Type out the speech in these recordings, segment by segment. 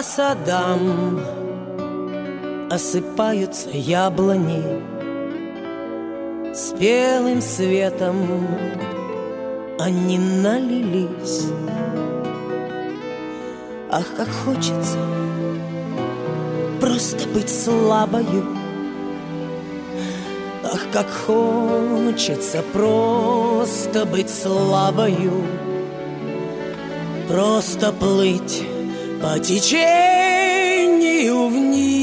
садам осыпаются яблони, спелым светом они налились. Ах, как хочется просто быть слабою. Ах, как хочется просто быть слабою. Просто плыть по течению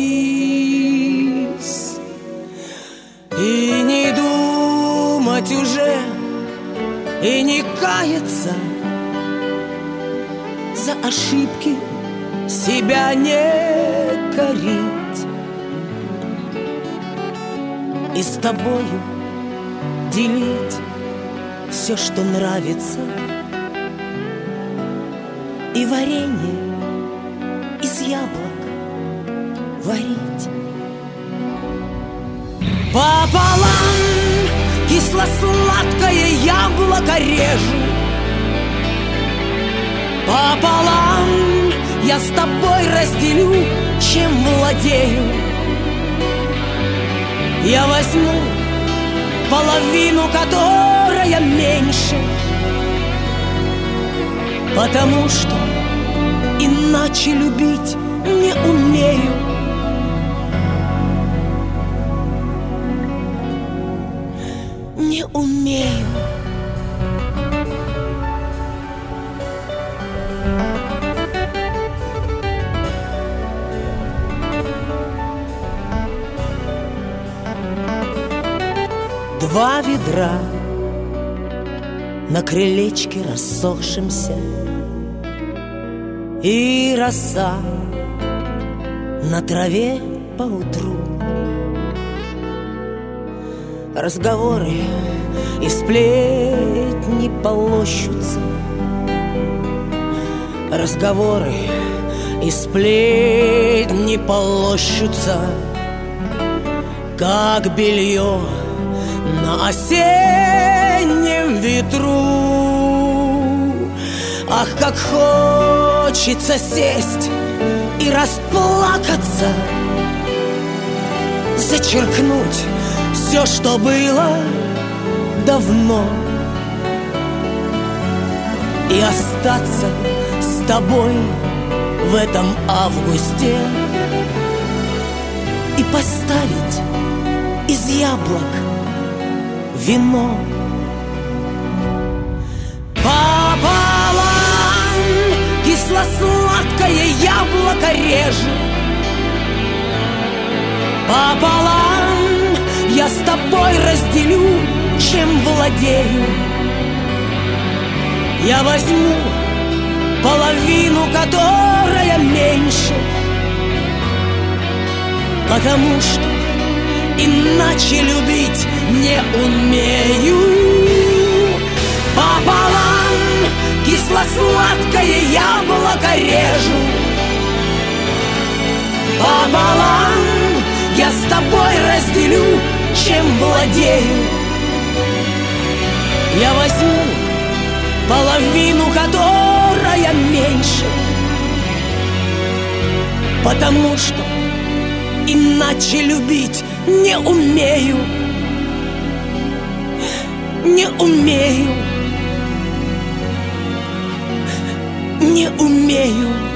вниз и не думать уже, и не каяться, за ошибки себя не корить, и с тобою делить все, что нравится, и варенье из яблок варить. Пополам кисло-сладкое яблоко режу, пополам я с тобой разделю, чем владею. Я возьму половину, которая меньше, потому что иначе любить не умею. Не умею. Два ведра на крылечке рассохшемся, и роса на траве поутру. Разговоры и сплетни полощутся, разговоры и сплетни полощутся, как белье на осеннем ветру. Ах, как хочется сесть и расплакаться, зачеркнуть все, что было давно, и остаться с тобой в этом августе, и поставить из яблок вино. Пополам кисло-сладкое яблоко режу, пополам я с тобой разделю, чем владею. Я возьму половину, которая меньше, потому что иначе любить не умею. Пополам кисло-сладкое яблоко режу, пополам я с тобой разделю, чем владею. Я возьму половину, которая меньше, потому что иначе любить не умею. Не умею. Не умею.